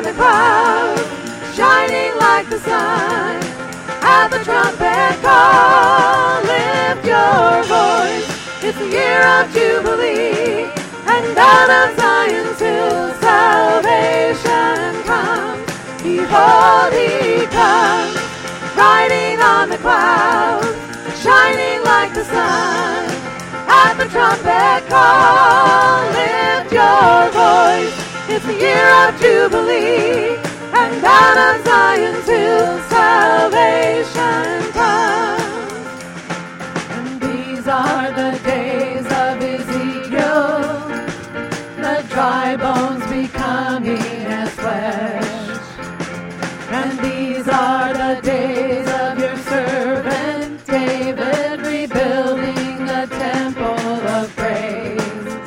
on the clouds, shining like the sun. At the trumpet call, lift your voice. It's the year of Jubilee, and out of Zion's hill salvation comes. Behold, he comes, riding on the clouds, shining like the sun. At the trumpet call, lift your voice. It's the year of Jubilee, and out of Zion's hill salvation comes. And these are the days of Ezekiel, the dry bones becoming as flesh. And these are the days of your servant David, rebuilding the temple of praise.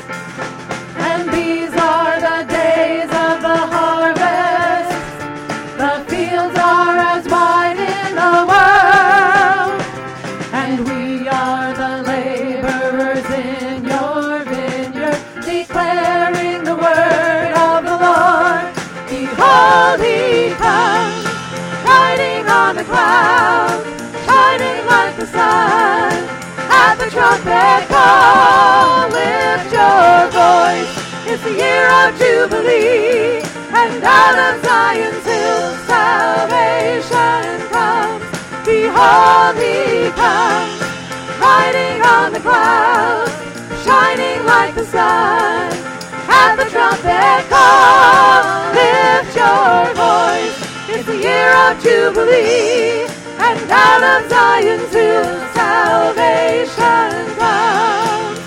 And these are the days of the harvest. The fields are as wide in the world, and we are the laborers in your vineyard, declaring the word of the Lord. Behold, he comes, riding on the clouds, shining like the sun. At the trumpet call, lift your voice. It's the year of Jubilee, and out of Zion's hill salvation comes. Behold, he comes, riding on the clouds, shining like the sun. At the trumpet call, lift your voice. It's the year of Jubilee, and out of Zion's hill salvation comes.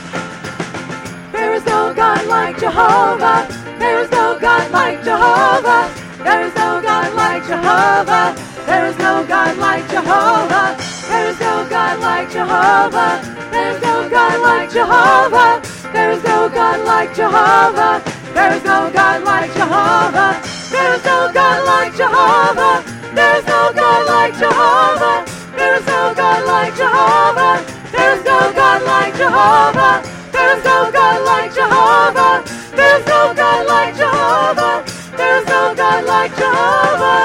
There is no God like Jehovah. There is no God like Jehovah. There is no God like Jehovah. There is no God like Jehovah. There is no God like Jehovah. There is no God like Jehovah. There is no God like Jehovah. There is no God like Jehovah. There is no God like Jehovah. There is no God like Jehovah. There is no God like Jehovah. There is no God like Jehovah. There is no God like Jehovah. There is no God like Jehovah. There is no God like Jehovah.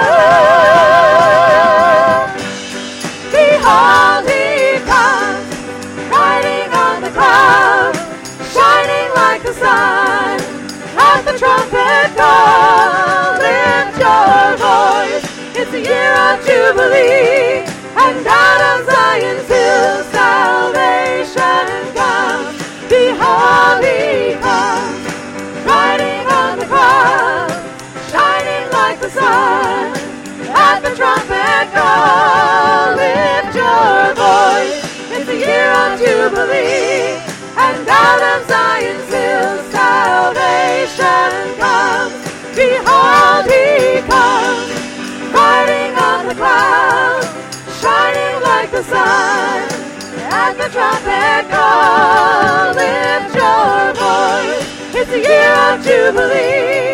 Behold, he comes, riding on the clouds, shining like the sun. At the trumpet call, lift your voice. It's the year of Jubilee, and out of Zion's hill salvation comes. Behold, he comes, riding on the clouds, shining like the sun. At the trumpet call, lift your voice. It's the year of Jubilee, and out of Zion's hill salvation comes. Behold, he comes, riding on the clouds, shining like the sun. At the trumpet call, lift your voice. It's the year of Jubilee,